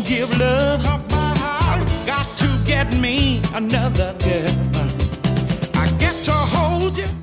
give love of my heart. Got to get me another girl. I get to hold you